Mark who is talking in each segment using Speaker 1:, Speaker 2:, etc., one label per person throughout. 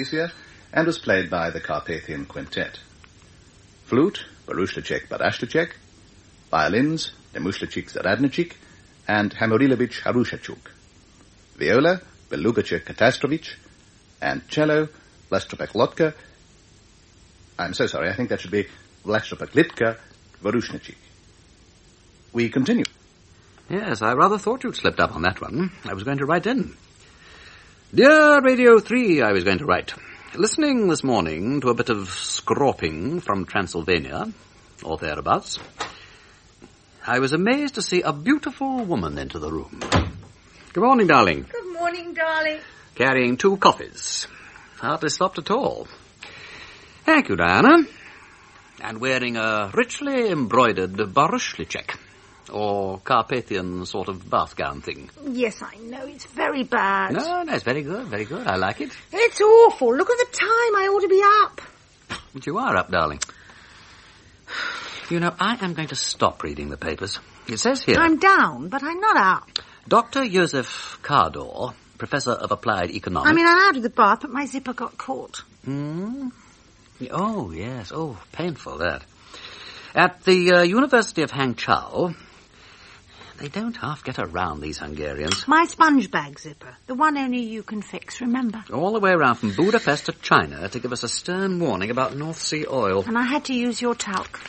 Speaker 1: Fantasia and was played by the Carpathian Quintet. Flute, Barushlicek Barashlicek. Violins, Nemushlicek Zaradnicek and Hamorilevich Harushachuk. Viola, Belugacek Katastrovich. And cello, Vlastropek Lotka. I'm so sorry, I think that should be Vlastropek Litka Varushnicek. We continue.
Speaker 2: Yes, I rather thought you'd slipped up on that one. I was going to write in. Dear Radio 3, I was going to write. Listening this morning to a bit of scrawping from Transylvania, or thereabouts, I was amazed to see a beautiful woman enter the room. Good morning, darling.
Speaker 3: Good morning, darling.
Speaker 2: Carrying 2 coffees. Hardly stopped at all. Thank you, Diana. And wearing a richly embroidered barushlicek, or Carpathian sort of bath gown thing.
Speaker 3: Yes, I know. It's very bad.
Speaker 2: No, it's very good, very good. I like it.
Speaker 3: It's awful. Look at the time. I ought to be up.
Speaker 2: But you are up, darling. You know, I am going to stop reading the papers. It says here...
Speaker 3: I'm down, but I'm not up.
Speaker 2: Dr. Joseph Kardor, Professor of Applied Economics...
Speaker 3: I mean, I'm out of the bath, but my zipper got caught.
Speaker 2: Oh, yes. Oh, painful, that. At the University of Hangzhou... They don't half get around, these Hungarians.
Speaker 3: My sponge bag zipper. The one only you can fix, remember?
Speaker 2: All the way around from Budapest to China to give us a stern warning about North Sea oil.
Speaker 3: And I had to use your talc.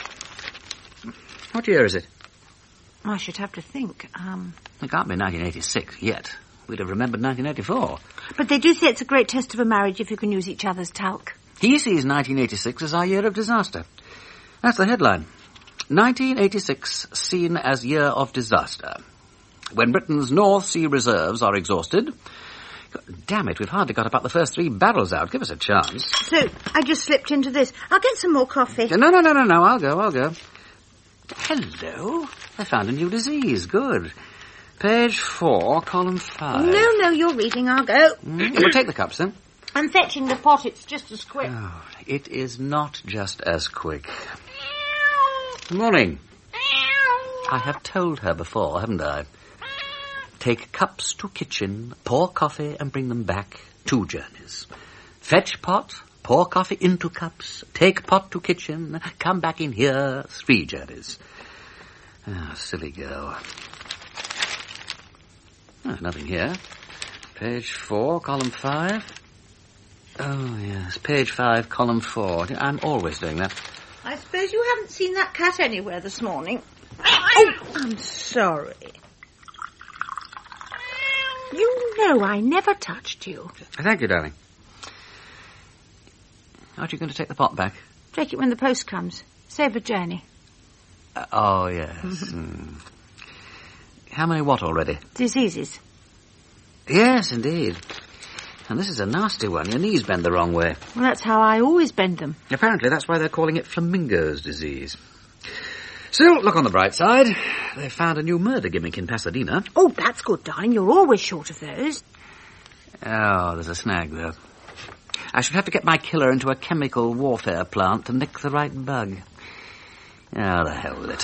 Speaker 2: What year is it?
Speaker 3: I should have to think.
Speaker 2: It can't be 1986 yet. We'd have remembered 1984.
Speaker 3: But they do say it's a great test of a marriage if you can use each other's talc.
Speaker 2: He sees 1986 as our year of disaster. That's the headline. 1986 seen as year of disaster. When Britain's North Sea reserves are exhausted... God damn it, we've hardly got about the first 3 barrels out. Give us a chance.
Speaker 3: So, I just slipped into this. I'll get some more coffee.
Speaker 2: No. I'll go. Hello. I found a new disease. Good. Page 4, column 5.
Speaker 3: No, you're reading. I'll go.
Speaker 2: We'll take the cups, then.
Speaker 3: I'm fetching the pot. It's just as quick.
Speaker 2: Oh, it is not just as quick. Good morning. I have told her before, haven't I? Take cups to kitchen, pour coffee and bring them back. 2 journeys. Fetch pot, pour coffee into cups, take pot to kitchen, come back in here. 3 journeys. Oh, silly girl. Oh, nothing here. Page 4, column 5. Oh, yes, page 5, column 4. I'm always doing that.
Speaker 3: I suppose you haven't seen that cat anywhere this morning. Oh, I'm sorry. You know I never touched you.
Speaker 2: Thank you, darling. Aren't you going to take the pot back?
Speaker 3: Take it when the post comes. Save a journey.
Speaker 2: Oh, yes. How many what already?
Speaker 3: Diseases.
Speaker 2: Yes, indeed. And this is a nasty one. Your knees bend the wrong way.
Speaker 3: Well, that's how I always bend them.
Speaker 2: Apparently, that's why they're calling it flamingo's disease. Still, look on the bright side. They found a new murder gimmick in Pasadena.
Speaker 3: Oh, that's good, darling. You're always short of those.
Speaker 2: Oh, there's a snag, though. I should have to get my killer into a chemical warfare plant to nick the right bug. Oh, the hell with it.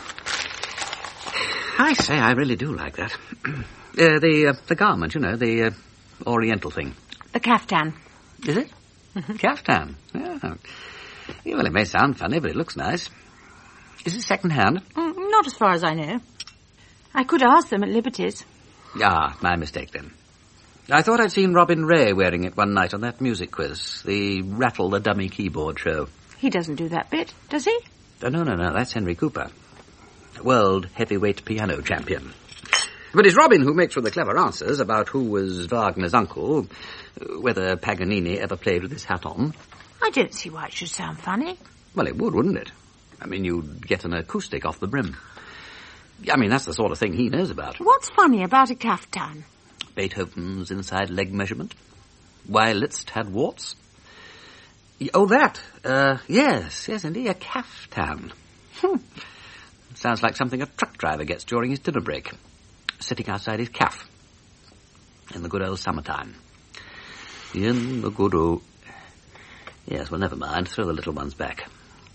Speaker 2: I say, I really do like that. The garment, you know, the oriental thing.
Speaker 3: The kaftan.
Speaker 2: Is it? Kaftan. Yeah. Well, it may sound funny, but it looks nice. Is it second-hand?
Speaker 3: Not as far as I know. I could ask them at Liberty's.
Speaker 2: Ah, my mistake, then. I thought I'd seen Robin Ray wearing it one night on that music quiz, the Rattle the Dummy Keyboard show.
Speaker 3: He doesn't do that bit, does he?
Speaker 2: No, that's Henry Cooper. World heavyweight piano champion. But it's Robin who makes for the clever answers about who was Wagner's uncle, whether Paganini ever played with his hat on.
Speaker 3: I don't see why it should sound funny.
Speaker 2: Well, it would, wouldn't it? I mean, you'd get an acoustic off the brim. I mean, that's the sort of thing he knows about.
Speaker 3: What's funny about a kaftan?
Speaker 2: Beethoven's inside leg measurement. Why Liszt had warts. Oh, that. Yes, indeed, a kaftan. Sounds like something a truck driver gets during his dinner break. Sitting outside his caff. In the good old summertime. In the good old... Yes, well, never mind. Throw the little ones back.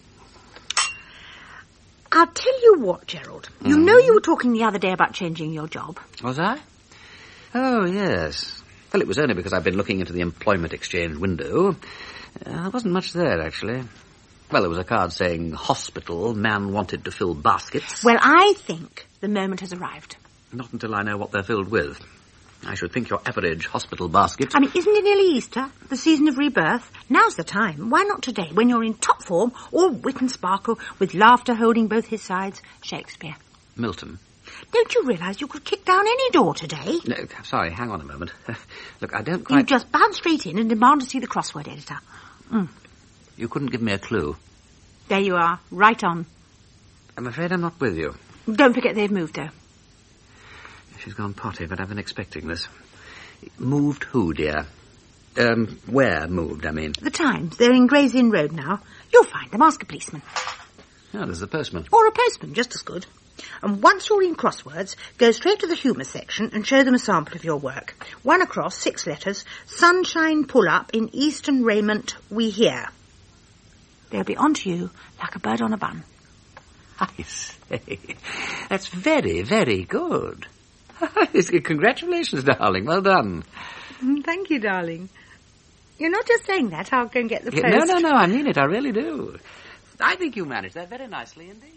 Speaker 3: I'll tell you what, Gerald. You know you were talking the other day about changing your job.
Speaker 2: Was I? Oh, yes. Well, it was only because I've been looking into the employment exchange window. There wasn't much there, actually. Well, there was a card saying, hospital, man wanted to fill baskets.
Speaker 3: Well, I think the moment has arrived.
Speaker 2: Not until I know what they're filled with. I should think your average hospital basket...
Speaker 3: I mean, isn't it nearly Easter? The season of rebirth? Now's the time. Why not today, when you're in top form, all wit and sparkle, with laughter holding both his sides? Shakespeare.
Speaker 2: Milton.
Speaker 3: Don't you realise you could kick down any door today?
Speaker 2: No, sorry, hang on a moment. Look, I don't quite...
Speaker 3: You just bounce straight in and demand to see the crossword editor.
Speaker 2: You couldn't give me a clue.
Speaker 3: There you are, right on.
Speaker 2: I'm afraid I'm not with you.
Speaker 3: Don't forget they've moved, though.
Speaker 2: She's gone potty, but I've been expecting this. Moved who, dear? Where moved, I mean?
Speaker 3: The Times. They're in Gray's Inn Road now. You'll find them. Ask a policeman.
Speaker 2: Oh, there's the postman.
Speaker 3: Or a postman, just as good. And once you're in crosswords, go straight to the humour section and show them a sample of your work. 1 across, 6 letters. Sunshine pull-up in Eastern raiment we hear. They'll be on to you like a bird on a bun.
Speaker 2: I say, that's very, very good. Congratulations, darling. Well done.
Speaker 3: Thank you, darling. You're not just saying that. I'll go and get the post.
Speaker 2: No, I mean it. I really do. I think you managed that very nicely indeed.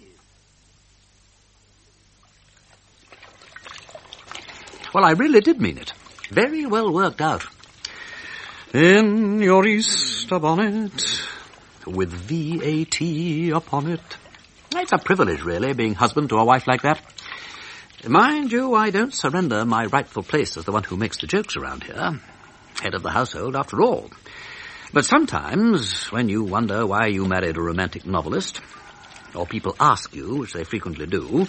Speaker 2: Well, I really did mean it. Very well worked out. In your Easter bonnet, with VAT upon it. It's a privilege, really, being husband to a wife like that. Mind you, I don't surrender my rightful place as the one who makes the jokes around here. Head of the household, after all. But sometimes, when you wonder why you married a romantic novelist, or people ask you, which they frequently do,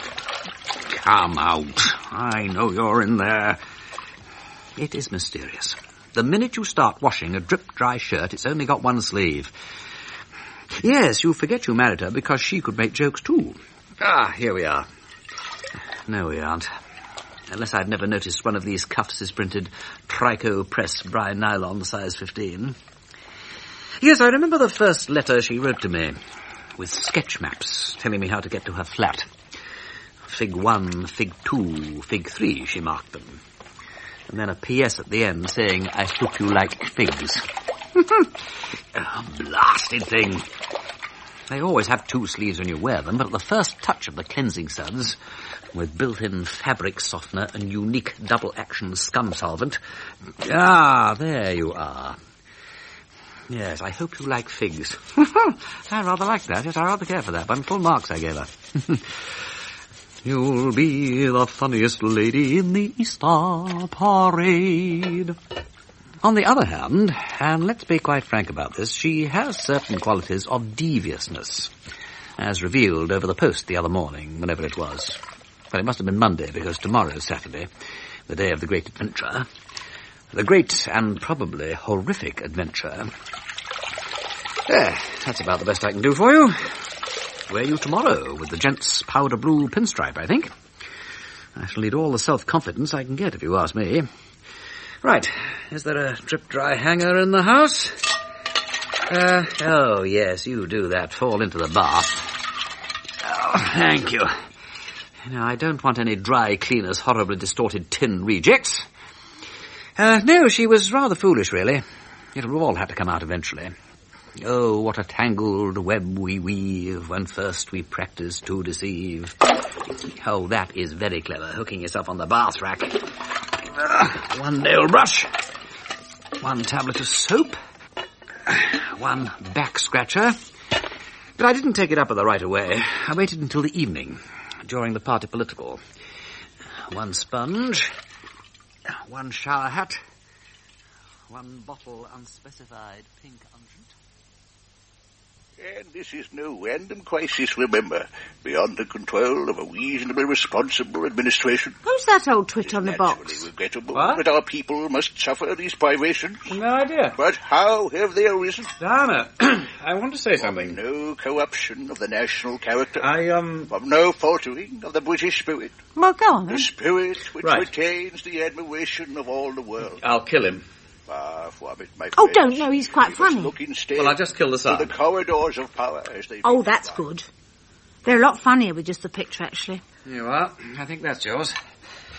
Speaker 2: come out, I know you're in there. It is mysterious. The minute you start washing a drip-dry shirt, it's only got one sleeve. Yes, you forget you married her because she could make jokes too. Ah, here we are. No, we aren't. Unless I've never noticed one of these cuffs is printed Trico Press Brine Nylon size 15. Yes, I remember the first letter she wrote to me, with sketch maps telling me how to get to her flat. Fig 1, Fig 2, Fig 3, she marked them. And then a P.S. at the end saying, I hope you like figs. Oh, blasted thing. They always have 2 sleeves when you wear them, but at the first touch of the cleansing suds, with built-in fabric softener and unique double-action scum solvent... Ah, there you are. Yes, I hope you like figs. I rather like that. Yes, I rather care for that one. Full marks I gave her. You'll be the funniest lady in the Easter parade. On the other hand, and let's be quite frank about this, she has certain qualities of deviousness, as revealed over the post the other morning, whenever it was. Well, it must have been Monday, because tomorrow's Saturday, the day of the great adventure. The great and probably horrific adventure. There, that's about the best I can do for you. Where are you tomorrow, with the gents' powder blue pinstripe, I think? I shall need all the self-confidence I can get, if you ask me. Right, is there a drip-dry hanger in the house? Oh, yes, you do that. Fall into the bath. Oh, thank you. Now, I don't want any dry cleaners' horribly distorted tin rejects. No, she was rather foolish, really. It'll have all had to come out eventually. Oh, what a tangled web we weave when first we practice to deceive. Oh, that is very clever, hooking yourself on the bath rack. 1 nail brush, 1 tablet of soap, 1 back scratcher. But I didn't take it up with her right away. I waited until the evening, during the party political. 1 sponge, 1 shower hat, 1 bottle unspecified pink unguent.
Speaker 4: And this is no random crisis, remember, beyond the control of a reasonably responsible administration.
Speaker 3: Who's that old twit on the box?
Speaker 4: Naturally regrettable that our people must suffer these privations.
Speaker 2: No idea.
Speaker 4: But how have they arisen?
Speaker 2: Dana, I want to say something.
Speaker 4: No corruption of the national character.
Speaker 2: From
Speaker 4: no faltering of the British spirit.
Speaker 3: Well, go on then.
Speaker 4: The spirit which
Speaker 2: Right.
Speaker 4: retains the admiration of all the world.
Speaker 2: I'll kill him.
Speaker 4: Far from it, my
Speaker 3: Oh,
Speaker 4: friends.
Speaker 3: don't, no, he's quite
Speaker 4: We must
Speaker 3: funny.
Speaker 4: Look instead
Speaker 2: Well, I'll just kill the
Speaker 4: to
Speaker 2: son.
Speaker 4: the corridors of power as they...
Speaker 3: Oh, that's good. They're a lot funnier with just the picture, actually.
Speaker 2: You are. I think that's yours.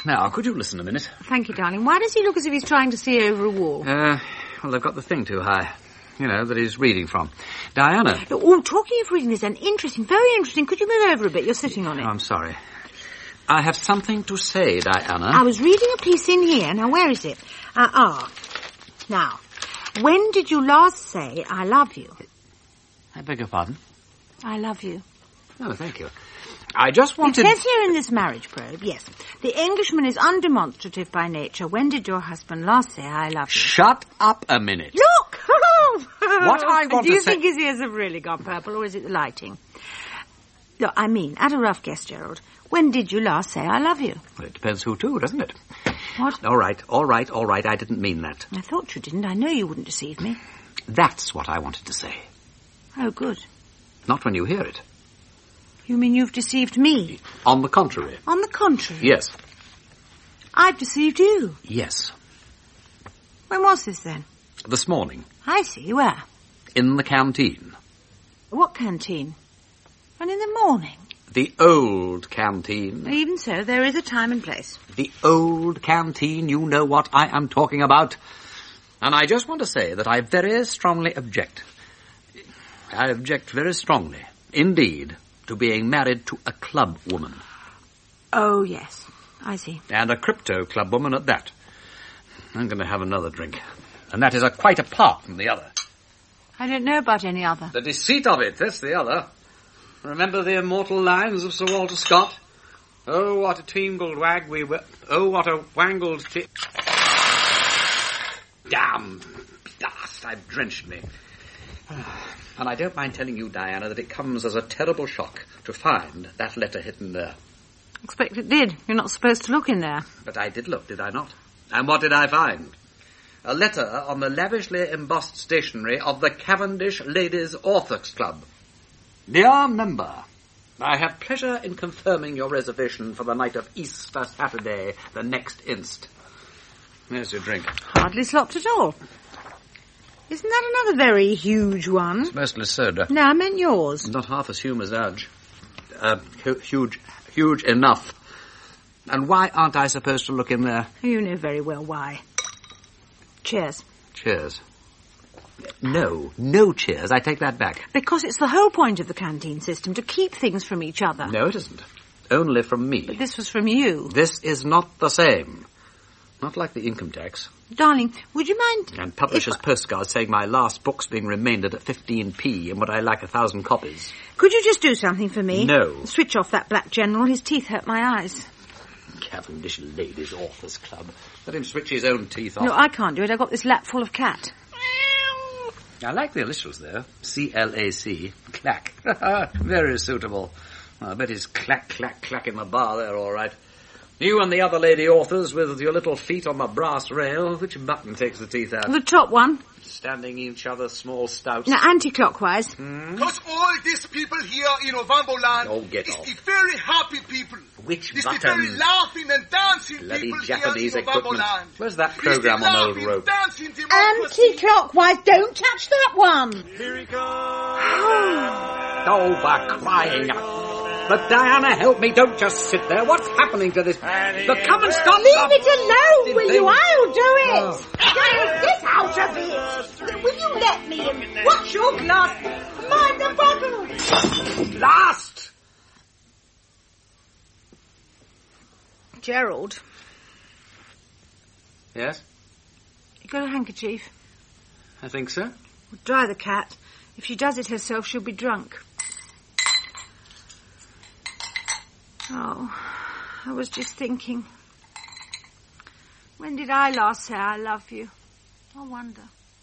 Speaker 2: Now, could you listen a minute?
Speaker 3: Thank you, darling. Why does he look as if he's trying to see over a wall?
Speaker 2: Well, they've got the thing too high. You know, that he's reading from. Diana.
Speaker 3: Oh, talking of reading, there's an interesting, very interesting... Could you move over a bit? You're sitting on it.
Speaker 2: Oh, I'm sorry. I have something to say, Diana.
Speaker 3: I was reading a piece in here. Now, where is it? Now, when did you last say, I love you?
Speaker 2: I beg your pardon?
Speaker 3: I love you.
Speaker 2: Oh, thank you. I just wanted...
Speaker 3: It says here in this marriage probe, yes, the Englishman is undemonstrative by nature. When did your husband last say, I love you?
Speaker 2: Shut up a minute.
Speaker 3: Look!
Speaker 2: What I want
Speaker 3: Do you
Speaker 2: to say...
Speaker 3: think his ears have really gone purple, or is it the lighting? Look, I mean, at a rough guess, Gerald, when did you last say, I love you?
Speaker 2: Well, it depends who to, doesn't it?
Speaker 3: What?
Speaker 2: All right. I didn't mean that.
Speaker 3: I thought you didn't. I know you wouldn't deceive me.
Speaker 2: That's what I wanted to say.
Speaker 3: Oh, good.
Speaker 2: Not when you hear it.
Speaker 3: You mean you've deceived me?
Speaker 2: On the contrary.
Speaker 3: On the contrary?
Speaker 2: Yes.
Speaker 3: I've deceived you?
Speaker 2: Yes.
Speaker 3: When was this, then?
Speaker 2: This morning.
Speaker 3: I see. Where?
Speaker 2: In the canteen.
Speaker 3: What canteen? And in the morning?
Speaker 2: The old canteen.
Speaker 3: Even so, there is a time and place.
Speaker 2: The old canteen, you know what I am talking about. And I just want to say that I very strongly object. I object very strongly, indeed, to being married to a club woman.
Speaker 3: Oh, yes. I see.
Speaker 2: And a crypto club woman at that. I'm going to have another drink. And that is quite apart from the other.
Speaker 3: I don't know about any other.
Speaker 2: The deceit of it, that's the other. Remember the immortal lines of Sir Walter Scott? Oh, what a tingled wag we were. Oh, what a wangled... Damn! Blast, I've drenched me. And I don't mind telling you, Diana, that it comes as a terrible shock to find that letter hidden there.
Speaker 3: Expect it did. You're not supposed to look in there.
Speaker 2: But I did look, did I not? And what did I find? A letter on the lavishly embossed stationery of the Cavendish Ladies' Orthox Club. Dear member, I have pleasure in confirming your reservation for the night of Easter Saturday, the next inst. There's your drink.
Speaker 3: Hardly slopped at all. Isn't that another very huge one?
Speaker 2: It's mostly soda.
Speaker 3: No, I meant yours.
Speaker 2: Not half as huge as ours. Huge enough. And why aren't I supposed to look in there?
Speaker 3: You know very well why. Cheers.
Speaker 2: Cheers. No cheers. I take that back.
Speaker 3: Because it's the whole point of the canteen system, to keep things from each other.
Speaker 2: No, it isn't. Only from me.
Speaker 3: But this was from you.
Speaker 2: This is not the same. Not like the income tax.
Speaker 3: Darling, would you mind...
Speaker 2: And publishers' postcards saying my last book's being remaindered at 15p and would I like 1,000 copies.
Speaker 3: Could you just do something for me?
Speaker 2: No.
Speaker 3: Switch off that black general. His teeth hurt my eyes.
Speaker 2: Cavendish Ladies' Authors Club. Let him switch his own teeth off.
Speaker 3: No, I can't do it. I've got this lap full of cat.
Speaker 2: I like the initials there. C-L-A-C. Clack. Very suitable. I bet he's clack, clack, clack in the bar there, all right. You and the other lady authors with your little feet on the brass rail. Which button takes the teeth out?
Speaker 3: The top one.
Speaker 2: Standing each other's small stouts.
Speaker 3: Now, anti-clockwise.
Speaker 5: Because all these people here in Ovamboland
Speaker 2: Oh, get
Speaker 5: is
Speaker 2: off.
Speaker 5: the very happy people.
Speaker 2: Which
Speaker 5: It's
Speaker 2: button?
Speaker 5: the very laughing and dancing
Speaker 2: Bloody
Speaker 5: people
Speaker 2: Japanese
Speaker 5: here in
Speaker 2: equipment.
Speaker 5: Ovamboland.
Speaker 2: Where's that
Speaker 5: It's
Speaker 2: program
Speaker 5: the
Speaker 2: on old
Speaker 5: laughing,
Speaker 2: rope?
Speaker 5: dancing democracy.
Speaker 3: Anti-clockwise. Don't touch that one.
Speaker 5: Here he comes.
Speaker 2: Oh, for crying out. But Diana, help me, don't just sit there. What's happening to this? Look, come and stop.
Speaker 3: Leave it alone, will you?
Speaker 2: thing.
Speaker 3: I'll do it.
Speaker 2: Oh.
Speaker 3: Get out of it. Will you let me in? What's your glass? Mind the bottle.
Speaker 2: Last!
Speaker 3: Gerald,
Speaker 2: Yes,
Speaker 3: you got a handkerchief?
Speaker 2: I think so.
Speaker 3: Dry the cat. If she does it herself, she'll be drunk. Oh, I was just thinking. When did I last say I love you? I wonder.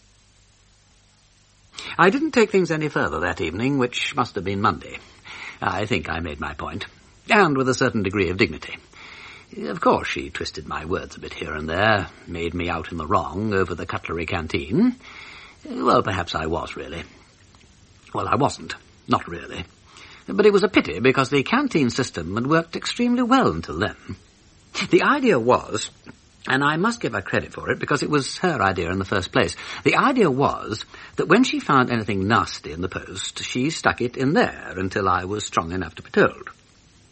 Speaker 2: I didn't take things any further that evening, which must have been Monday. I think I made my point, and with a certain degree of dignity. Of course, she twisted my words a bit here and there, made me out in the wrong over the cutlery canteen. Well, perhaps I was, really. Well, I wasn't. Not really. But it was a pity, because the canteen system had worked extremely well until then. The idea was, and I must give her credit for it, because it was her idea in the first place, the idea was that when she found anything nasty in the post, she stuck it in there until I was strong enough to be told.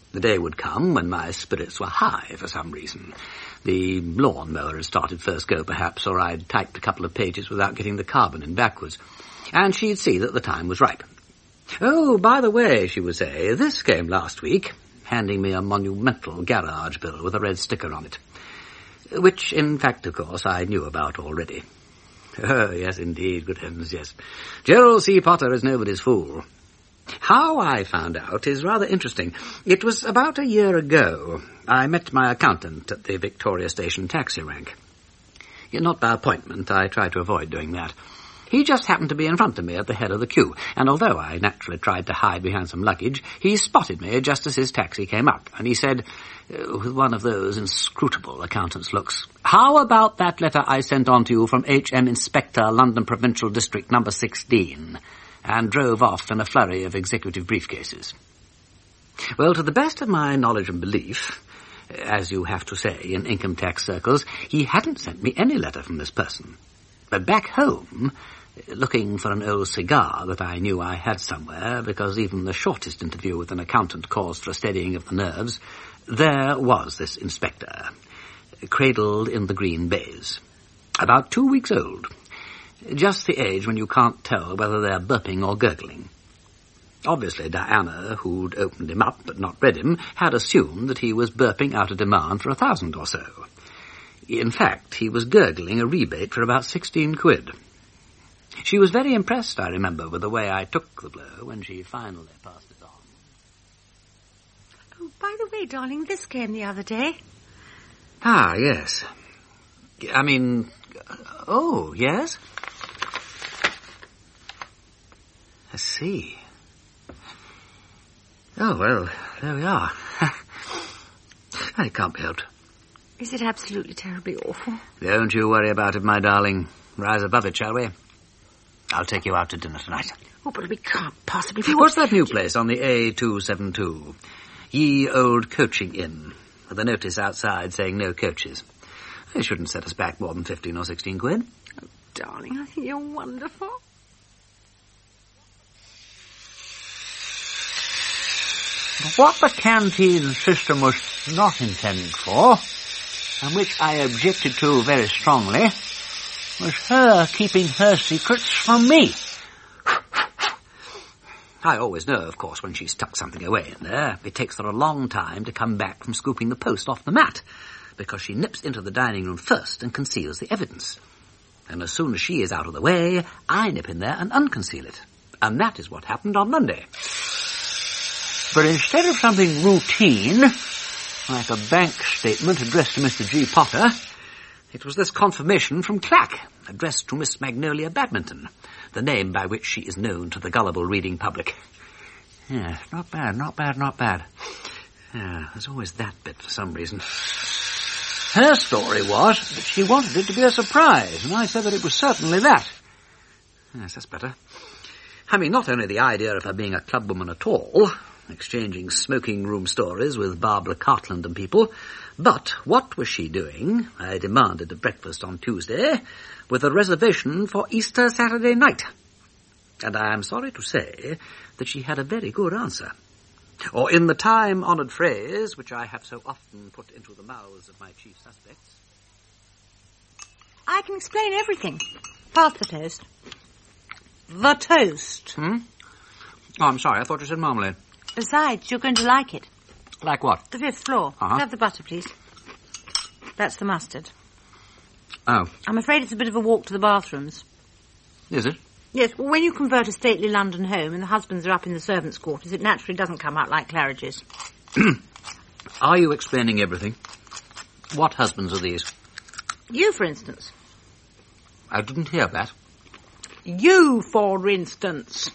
Speaker 2: The day would come when my spirits were high for some reason. The lawn-mower had started first go, perhaps, or I'd typed a couple of pages without getting the carbon in backwards. And she'd see that the time was ripe. "Oh, by the way," she would say, "this came last week," handing me a monumental garage bill with a red sticker on it. Which, in fact, of course, I knew about already. Oh, yes, indeed, good heavens, yes. Gerald C. Potter is nobody's fool. How I found out is rather interesting. It was about a year ago. I met my accountant at the Victoria Station taxi rank. Not by appointment. I try to avoid doing that. He just happened to be in front of me at the head of the queue, and although I naturally tried to hide behind some luggage, he spotted me just as his taxi came up, and he said, with one of those inscrutable accountant's looks, "How about that letter I sent on to you from H.M. Inspector, London Provincial District number 16, and drove off in a flurry of executive briefcases." Well, to the best of my knowledge and belief, as you have to say in income tax circles, he hadn't sent me any letter from this person. But back home, looking for an old cigar that I knew I had somewhere, because even the shortest interview with an accountant calls for a steadying of the nerves, there was this inspector, cradled in the green baize, about 2 weeks old, just the age when you can't tell whether they're burping or gurgling. Obviously, Diana, who'd opened him up but not read him, had assumed that he was burping out a demand for 1,000 or so. In fact, he was gurgling a rebate for about 16 quid. She was very impressed, I remember, with the way I took the blow when she finally passed it on.
Speaker 3: Oh, by the way, darling, this came the other day.
Speaker 2: Ah, yes. I mean, oh, yes? I see. Oh, well, there we are. It can't be helped.
Speaker 3: Is it absolutely terribly awful?
Speaker 2: Don't you worry about it, my darling. Rise above it, shall we? I'll take you out to dinner tonight.
Speaker 3: Oh, but we can't possibly...
Speaker 2: What's that new place on the A272? Ye Old Coaching Inn, with a notice outside saying no coaches. They shouldn't set us back more than 15 or 16 quid.
Speaker 3: Oh, darling, I think you're wonderful.
Speaker 2: What the canteen system was not intended for, and which I objected to very strongly, was her keeping her secrets from me. I always know, of course, when she's tucked something away in there. It takes her a long time to come back from scooping the post off the mat, because she nips into the dining room first and conceals the evidence. And as soon as she is out of the way, I nip in there and unconceal it. And that is what happened on Monday. But instead of something routine, like a bank statement addressed to Mr. G. Potter, it was this confirmation from Clack, addressed to Miss Magnolia Badminton, the name by which she is known to the gullible reading public. Yeah, not bad, not bad, not bad. Yeah, there's always that bit for some reason. Her story was that she wanted it to be a surprise, and I said that it was certainly that. Yes, that's better. I mean, not only the idea of her being a clubwoman at all, exchanging smoking room stories with Barbara Cartland and people, but what was she doing, I demanded at breakfast on Tuesday, with a reservation for Easter Saturday night? And I am sorry to say that she had a very good answer. Or in the time-honoured phrase, which I have so often put into the mouths of my chief suspects,
Speaker 3: I can explain everything. Pass the toast. The toast.
Speaker 2: Oh, I'm sorry, I thought you said marmalade.
Speaker 3: Besides, you're going to like it.
Speaker 2: Like what?
Speaker 3: The 5th floor.
Speaker 2: Uh-huh.
Speaker 3: Have the butter, please. That's the mustard.
Speaker 2: Oh.
Speaker 3: I'm afraid it's a bit of a walk to the bathrooms.
Speaker 2: Is it?
Speaker 3: Yes, well, when you convert a stately London home and the husbands are up in the servants' quarters, it naturally doesn't come out like Claridge's.
Speaker 2: Are you explaining everything? What husbands are these?
Speaker 3: You, for instance.
Speaker 2: I didn't hear that.
Speaker 3: You, for instance.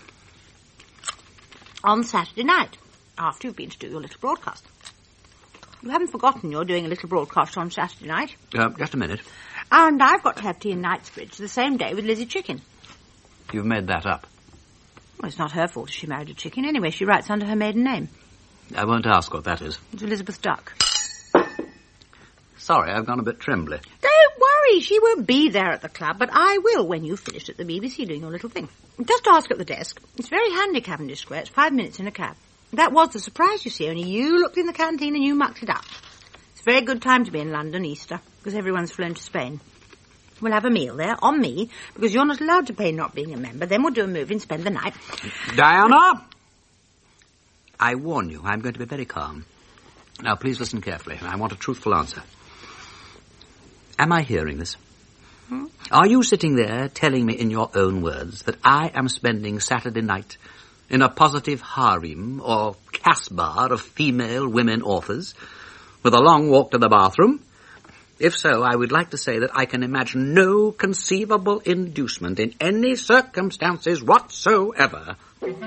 Speaker 3: On Saturday night, after you've been to do your little broadcast. You haven't forgotten you're doing a little broadcast on Saturday night.
Speaker 2: Just a minute.
Speaker 3: And I've got to have tea in Knightsbridge the same day with Lizzie Chicken.
Speaker 2: You've made that up.
Speaker 3: Well, it's not her fault if she married a chicken. Anyway, she writes under her maiden name.
Speaker 2: I won't ask what that is.
Speaker 3: It's Elizabeth Duck.
Speaker 2: Sorry, I've gone a bit trembly.
Speaker 3: Don't worry, she won't be there at the club, but I will when you've finished at the BBC doing your little thing. Just ask at the desk. It's very handy, Cavendish Square. It's 5 minutes in a cab. That was the surprise, you see. Only you looked in the canteen and you mucked it up. It's a very good time to be in London, Easter, because everyone's flown to Spain. We'll have a meal there, on me, because you're not allowed to pay not being a member. Then we'll do a movie and spend the night.
Speaker 2: Diana! I warn you, I'm going to be very calm. Now, please listen carefully. I want a truthful answer. Am I hearing this? Are you sitting there telling me in your own words that I am spending Saturday night in a positive harem or Casbah of female women authors with a long walk to the bathroom? If so, I would like to say that I can imagine no conceivable inducement in any circumstances whatsoever.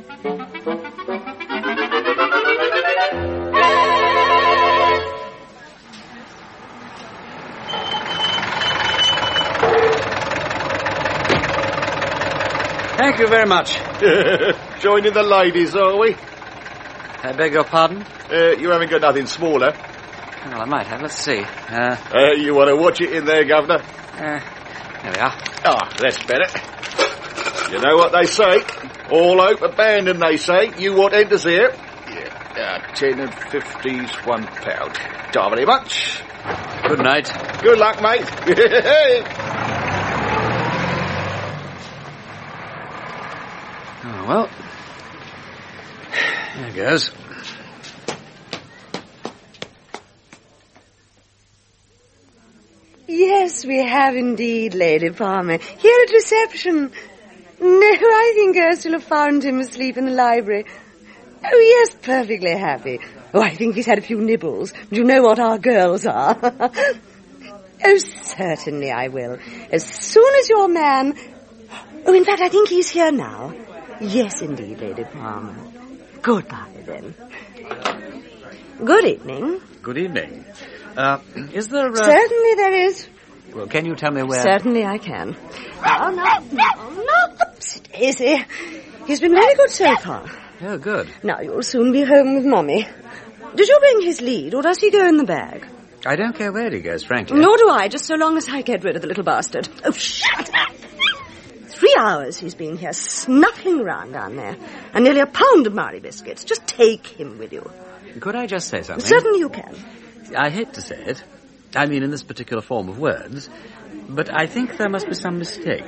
Speaker 2: Thank you very much.
Speaker 6: Joining the ladies, are we?
Speaker 2: I beg your pardon?
Speaker 6: You haven't got nothing smaller.
Speaker 2: Well, I might have. Let's see.
Speaker 6: You want to watch it in there, Governor?
Speaker 2: There we are.
Speaker 6: Ah, that's better. You know what they say? All hope abandoned, they say. You want enters here? Yeah, 10 and 50's £1. Don't very much.
Speaker 2: Good night.
Speaker 6: Good luck, mate.
Speaker 2: Oh, well. There goes.
Speaker 7: Yes, we have indeed, Lady Palmer. Here at reception. No, I think Ursula found him asleep in the library. Oh, yes, perfectly happy. Oh, I think he's had a few nibbles. You know what our girls are. Oh, certainly I will. As soon as your man... Oh, in fact, I think he's here now. Yes, indeed, Lady Palmer. Goodbye, then. Good evening.
Speaker 2: Good evening. Is there...
Speaker 7: Certainly there is.
Speaker 2: Well, can you tell me where...
Speaker 7: Certainly I can. No. Easy. He's been very good so far.
Speaker 2: Oh, good.
Speaker 7: Now you'll soon be home with Mummy. Did you bring his lead, or does he go in the bag?
Speaker 2: I don't care where he goes, frankly.
Speaker 7: Nor do I, just so long as I get rid of the little bastard. Oh, shut up! 3 hours he's been here, snuffling around down there. And nearly a pound of Marie biscuits. Just take him with you.
Speaker 2: Could I just say something?
Speaker 7: Certainly you can.
Speaker 2: I hate to say it. I mean, in this particular form of words. But I think there must be some mistake.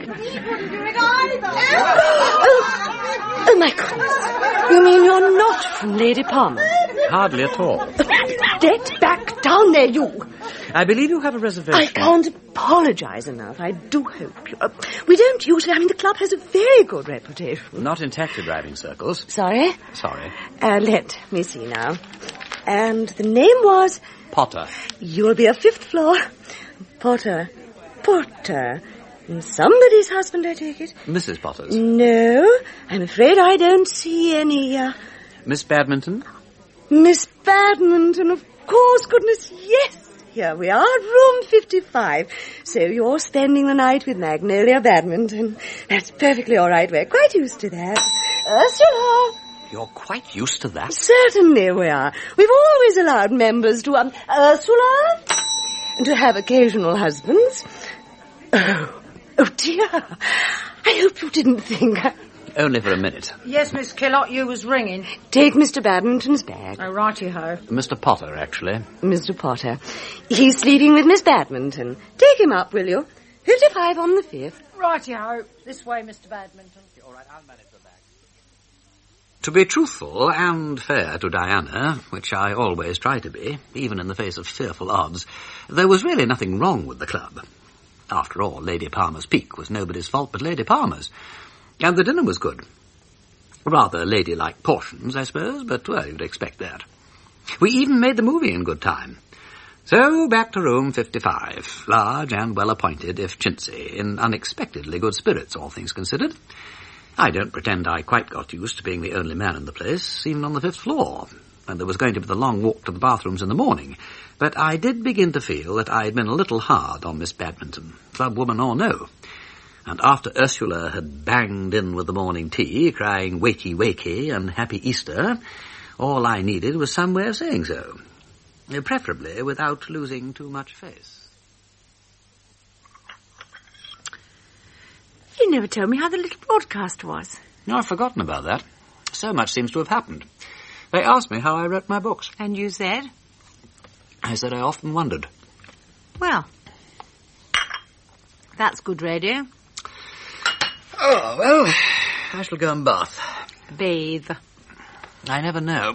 Speaker 7: Oh, my goodness. You mean you're not from Lady Palmer?
Speaker 2: Hardly at all.
Speaker 7: Get back down there, you.
Speaker 2: I believe you have a reservation.
Speaker 7: I can't apologize enough. I do hope you... we don't usually... I mean, the club has a very good reputation.
Speaker 2: Not in taxi driving circles.
Speaker 7: Sorry?
Speaker 2: Sorry.
Speaker 7: Let me see now. And the name was...
Speaker 2: Potter.
Speaker 7: You'll be a 5th floor. Potter. Somebody's husband, I take it?
Speaker 2: Mrs. Potter's.
Speaker 7: No, I'm afraid I don't see any...
Speaker 2: Miss Badminton?
Speaker 7: Miss Badminton, of course, goodness, yes. Here we are, room 55. So you're spending the night with Magnolia Badminton. That's perfectly all right. We're quite used to that. Ursula!
Speaker 2: You're quite used to that?
Speaker 7: Certainly we are. We've always allowed members to... Ursula? To have occasional husbands. Oh, dear. I hope you didn't think...
Speaker 2: Only for a minute.
Speaker 3: Yes, Miss Kellott, you was ringing.
Speaker 7: Take Mr. Badminton's bag.
Speaker 3: Oh, righty-ho.
Speaker 2: Mr. Potter, actually.
Speaker 7: Mr. Potter. He's sleeping with Miss Badminton. Take him up, will you? 55 on the 5th.
Speaker 3: Righty-ho. This way, Mr. Badminton.
Speaker 2: All right, I'll manage the bag. To be truthful and fair to Diana, which I always try to be, even in the face of fearful odds, there was really nothing wrong with the club. After all, Lady Palmer's pique was nobody's fault but Lady Palmer's. And the dinner was good. Rather ladylike portions, I suppose, but, well, you'd expect that. We even made the movie in good time. So, back to room 55, large and well-appointed, if chintzy, in unexpectedly good spirits, all things considered. I don't pretend I quite got used to being the only man in the place, even on the 5th floor, when there was going to be the long walk to the bathrooms in the morning. But I did begin to feel that I'd been a little hard on Miss Badminton, clubwoman or no. And after Ursula had banged in with the morning tea, crying wakey wakey and happy Easter, all I needed was some way of saying so, preferably without losing too much face.
Speaker 7: You never told me how the little broadcast was.
Speaker 2: No, I've forgotten about that. So much seems to have happened. They asked me how I wrote my books.
Speaker 3: And you said?
Speaker 2: I said I often wondered.
Speaker 3: Well, that's good radio.
Speaker 2: Oh, well, I shall go and bath.
Speaker 3: Bathe.
Speaker 2: I never know.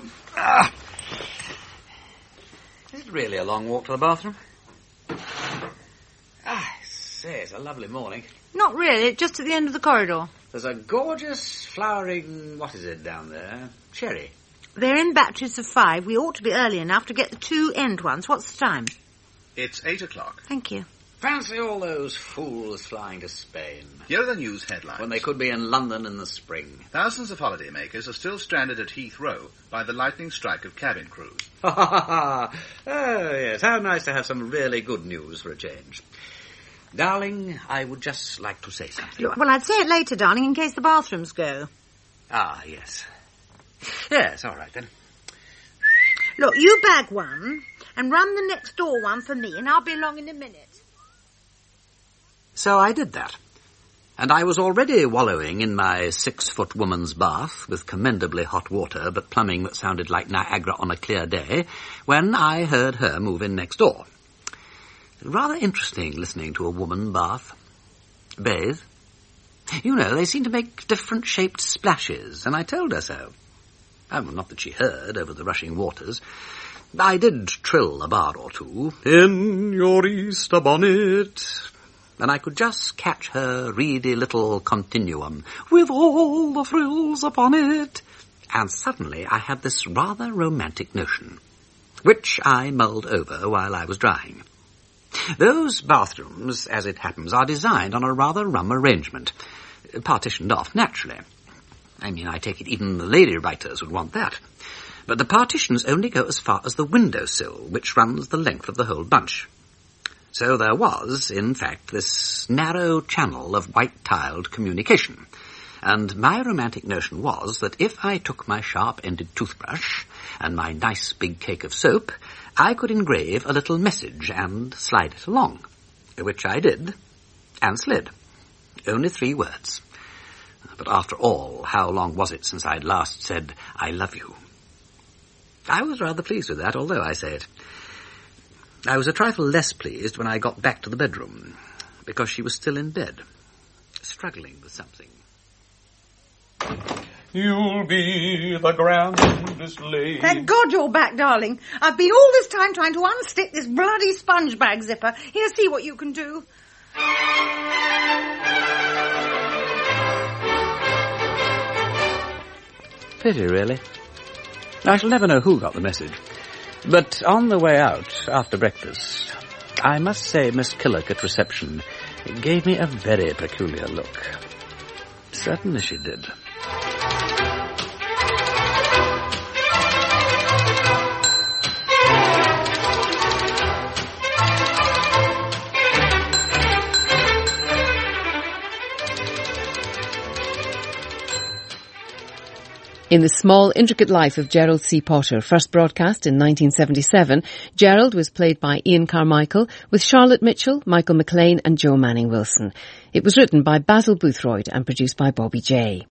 Speaker 2: Is it really a long walk to the bathroom? I say, it's a lovely morning.
Speaker 3: Not really, just at the end of the corridor.
Speaker 2: There's a gorgeous flowering, what is it down there? Cherry.
Speaker 3: They're in batches of 5. We ought to be early enough to get the 2 end ones. What's the time?
Speaker 1: It's 8 o'clock.
Speaker 3: Thank you.
Speaker 2: Fancy all those fools flying to Spain.
Speaker 1: Here are the news headlines.
Speaker 2: When they could be in London in the spring.
Speaker 1: Thousands of holidaymakers are still stranded at Heathrow by the lightning strike of cabin crews.
Speaker 2: Oh, yes, how nice to have some really good news for a change. Darling, I would just like to say something.
Speaker 3: Well, I'd say it later, darling, in case the bathrooms go.
Speaker 2: Ah, yes. Yes, all right, then.
Speaker 3: Look, you bag one and run the next door one for me, and I'll be along in a minute.
Speaker 2: So I did that. And I was already wallowing in my 6-foot woman's bath with commendably hot water, but plumbing that sounded like Niagara on a clear day, when I heard her move in next door. Rather interesting listening to a woman bath. Bathe. You know, they seem to make different shaped splashes, and I told her so. Well, not that she heard over the rushing waters. I did trill a bar or two. In your Easter bonnet. And I could just catch her reedy little continuum, with all the frills upon it. And suddenly I had this rather romantic notion, which I mulled over while I was drying. Those bathrooms, as it happens, are designed on a rather rum arrangement, partitioned off naturally. I mean, I take it even the lady writers would want that. But the partitions only go as far as the windowsill, which runs the length of the whole bunch. So there was, in fact, this narrow channel of white-tiled communication. And my romantic notion was that if I took my sharp-ended toothbrush and my nice big cake of soap, I could engrave a little message and slide it along, which I did, and slid. Only 3 words. But after all, how long was it since I'd last said, I love you? I was rather pleased with that, although I say it. I was a trifle less pleased when I got back to the bedroom, because she was still in bed, struggling with something.
Speaker 8: You'll be the grandest lady.
Speaker 3: Thank God you're back, darling. I've been all this time trying to unstick this bloody sponge bag zipper. Here, see what you can do.
Speaker 2: Pity, really. I shall never know who got the message. But on the way out, after breakfast, I must say Miss Killock at reception gave me a very peculiar look. Certainly she did.
Speaker 9: In The Small, Intricate Life of Gerald C. Potter, first broadcast in 1977, Gerald was played by Ian Carmichael with Charlotte Mitchell, Michael McLean and Joe Manning Wilson. It was written by Basil Boothroyd and produced by Bobby J.